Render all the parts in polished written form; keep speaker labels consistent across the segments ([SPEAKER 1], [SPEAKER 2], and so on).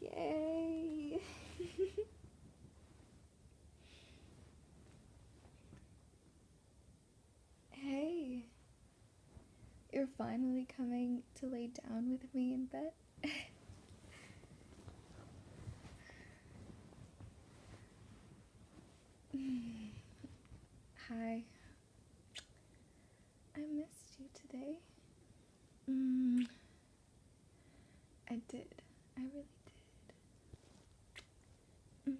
[SPEAKER 1] Yay! Hey, you're finally coming to lay down with me in bed? Hi. I missed you today. I did. I really did.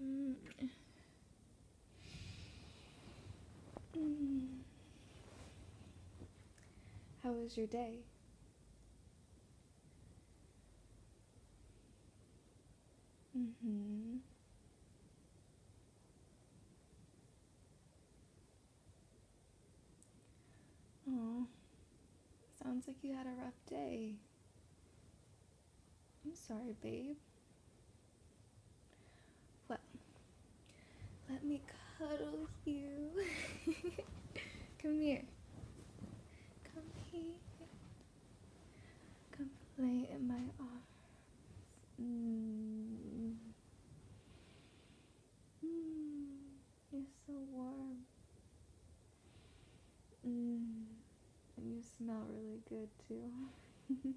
[SPEAKER 1] How was your day? Oh, sounds like you had a rough day. I'm sorry, babe. Well, let me cuddle you. Come here. Come here. Come lay in my arms. You're so warm. And you smell really good too.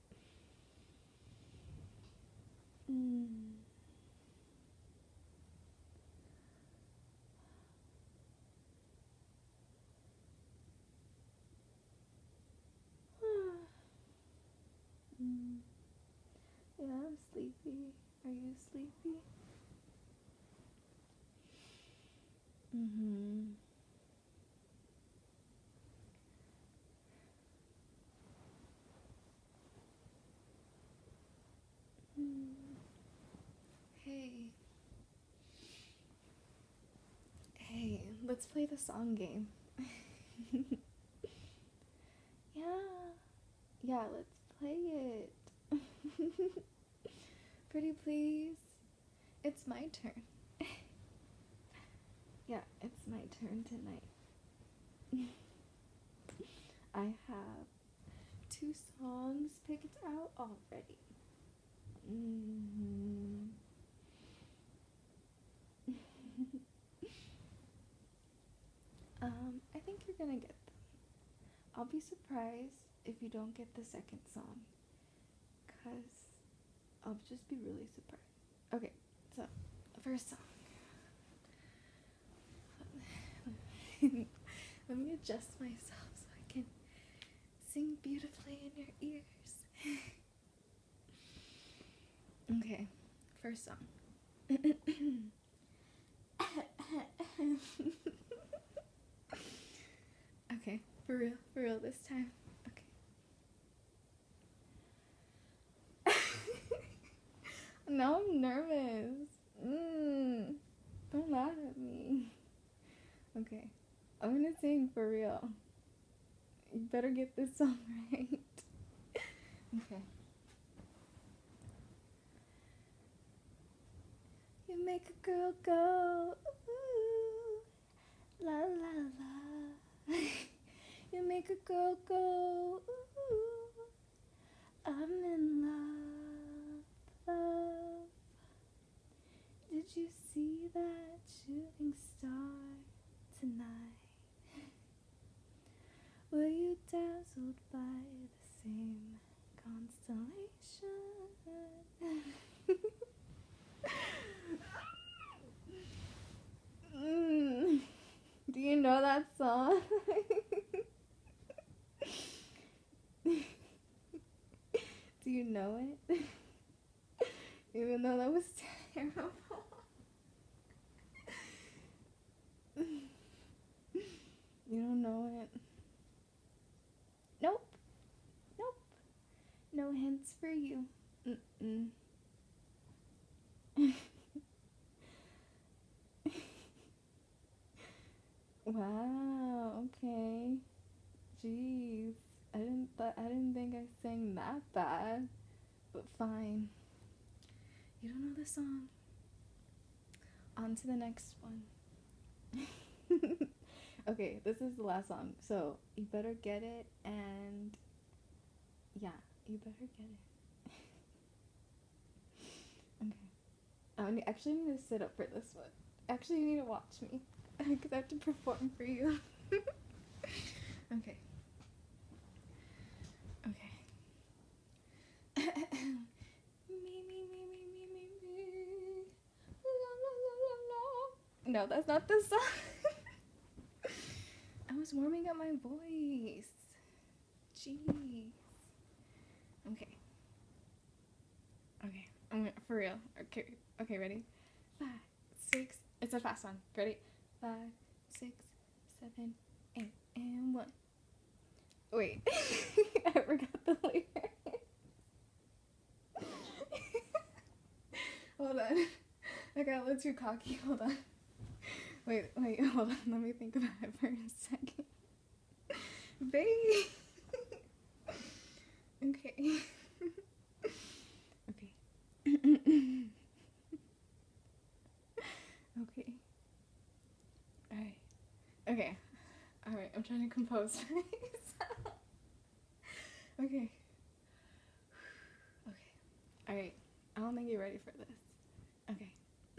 [SPEAKER 1] Yeah, I'm sleepy. Are you sleepy? Hey. Hey, let's play the song game. Yeah. Yeah, let's play it. Pretty please. It's my turn. Yeah, it's my turn tonight. I have 2 songs picked out already. I think you're gonna get them. I'll be surprised if you don't get the second song, cause I'll just be really surprised. Okay, so the first song. Let me adjust myself so I can sing beautifully in your ears. Okay, first song. Okay, for real this time. Okay. Now I'm nervous. Don't laugh at me. Okay, I'm gonna sing for real. You better get this song right. Okay. You make a girl go, ooh, la la la. You make a girl go, ooh, I'm in love. Did you see that shooting star tonight? Were you dazzled by the same constellation? Do you know that song? Do you know it? Even though that was terrible. You don't know it? Nope. No hints for you. Wow, okay. Jeez. I didn't think I sang that bad. But fine. You don't know the song. On to the next one. Okay, this is the last song. So you better get it, and yeah, you better get it. Okay. Actually need to sit up for this one. Actually, you need to watch me because I have to perform for you. Okay. Okay. Me. La, la, la, la, la. No, that's not the song. I was warming up my voice. Jeez. Okay. Okay. For real. Okay. Okay, ready? 5, 6. It's a fast one. Ready? 5, 6, 7, 8, and 1. Wait. I forgot the lyrics. Hold on. I got a little too cocky. Hold on. Wait, hold on. Let me think about it for a second. Baby. Okay. Okay. Okay. Alright. Okay. Alright, I'm trying to compose myself. Okay. Okay. Alright. I don't think you're ready for this. Okay.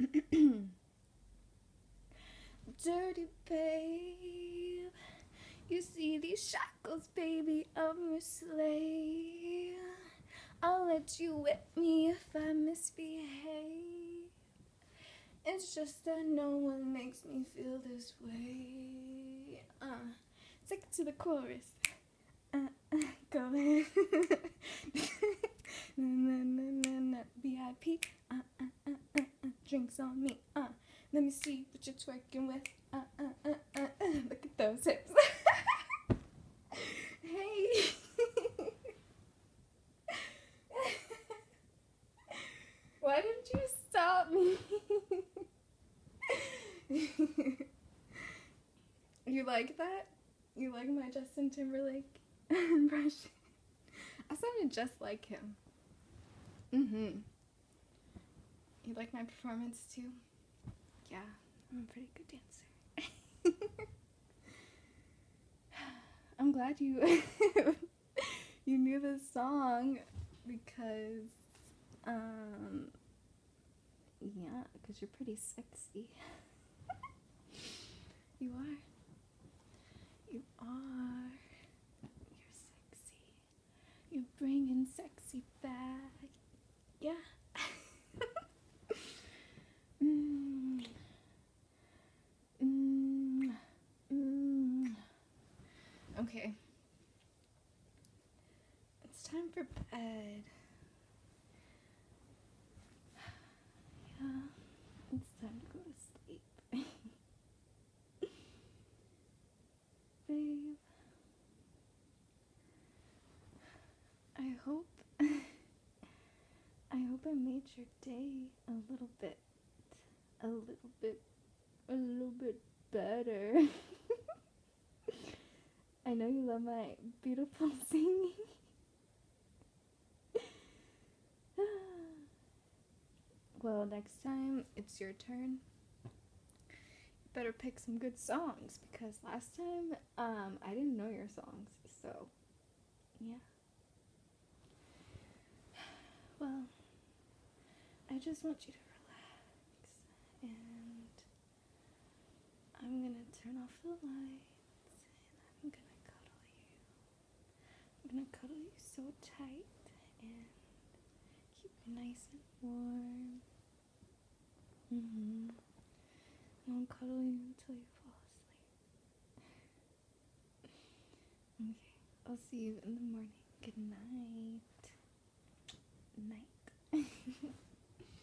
[SPEAKER 1] Dirty babe, you see these shackles, baby, I'm your slave. I'll let you whip me if I misbehave. It's just that no one makes me feel this way. Take it to the chorus. Go ahead. VIP. Drinks on me. Let me see what you're twerking with. Look at those hips. Hey. Why didn't you stop me? You like that? You like my Justin Timberlake impression? I sounded just like him. You like my performance too? Yeah, I'm a pretty good dancer. I'm glad you you knew this song because yeah, because you're pretty sexy. You are. You are. You're sexy. You're bringing sexy back. Yeah. Okay. It's time for bed. Yeah. It's time to go to sleep. Babe. I hope I made your day a little bit better. I know you love my beautiful singing. Well, next time it's your turn. You better pick some good songs because last time I didn't know your songs, so yeah. Well, I just want you to relax, and I'm gonna turn off the lights, and I'm gonna cuddle you. I'm gonna cuddle you so tight and keep you nice and warm. And I'll cuddle you until you fall asleep. Okay, I'll see you in the morning.